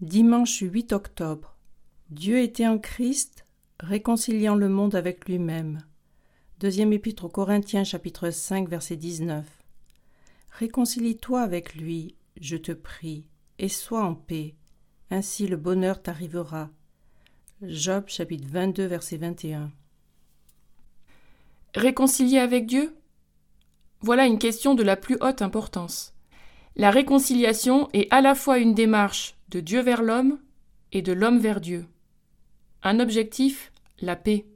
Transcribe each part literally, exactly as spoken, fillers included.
Dimanche huit octobre. Dieu était en Christ, réconciliant le monde avec lui-même. Deuxième épître aux Corinthiens, chapitre cinq, verset dix-neuf. Réconcilie-toi avec lui, je te prie, et sois en paix. Ainsi le bonheur t'arrivera. Job, chapitre vingt-deux, verset vingt et un. Réconcilier avec Dieu ? Voilà une question de la plus haute importance. La réconciliation est à la fois une démarche de Dieu vers l'homme et de l'homme vers Dieu. Un objectif, la paix.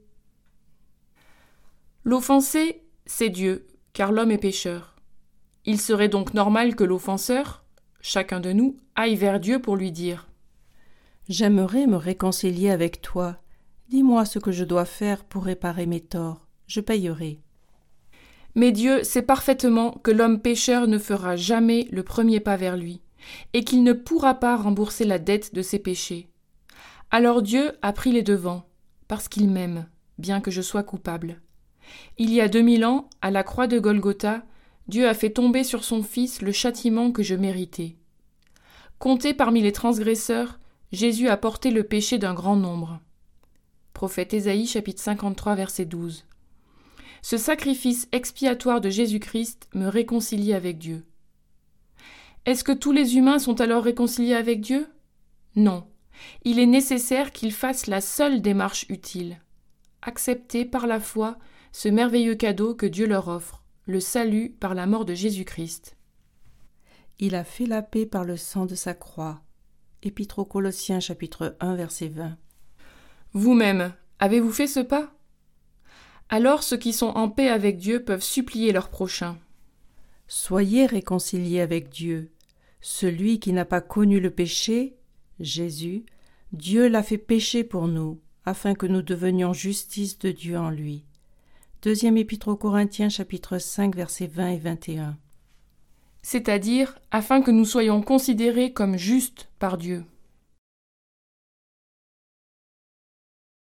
L'offensé, c'est Dieu, car l'homme est pécheur. Il serait donc normal que l'offenseur, chacun de nous, aille vers Dieu pour lui dire « J'aimerais me réconcilier avec toi. Dis-moi ce que je dois faire pour réparer mes torts. Je payerai. » Mais Dieu sait parfaitement que l'homme pécheur ne fera jamais le premier pas vers lui, et qu'il ne pourra pas rembourser la dette de ses péchés. Alors Dieu a pris les devants, parce qu'il m'aime, bien que je sois coupable. Il y a deux mille ans, à la croix de Golgotha, Dieu a fait tomber sur son Fils le châtiment que je méritais. Compté parmi les transgresseurs, Jésus a porté le péché d'un grand nombre. Prophète Ésaïe, chapitre cinquante-trois, verset douze. Ce sacrifice expiatoire de Jésus-Christ me réconcilie avec Dieu. Est-ce que tous les humains sont alors réconciliés avec Dieu ? Non. Il est nécessaire qu'ils fassent la seule démarche utile. Accepter par la foi ce merveilleux cadeau que Dieu leur offre, le salut par la mort de Jésus-Christ. Il a fait la paix par le sang de sa croix. Épître aux Colossiens, chapitre un, verset vingt. Vous-même, avez-vous fait ce pas ? Alors ceux qui sont en paix avec Dieu peuvent supplier leur prochain. Soyez réconciliés avec Dieu. Celui qui n'a pas connu le péché, Jésus, Dieu l'a fait pécher pour nous, afin que nous devenions justice de Dieu en lui. Deuxième épître aux Corinthiens, chapitre cinq, versets vingt et vingt et un. C'est-à-dire afin que nous soyons considérés comme justes par Dieu.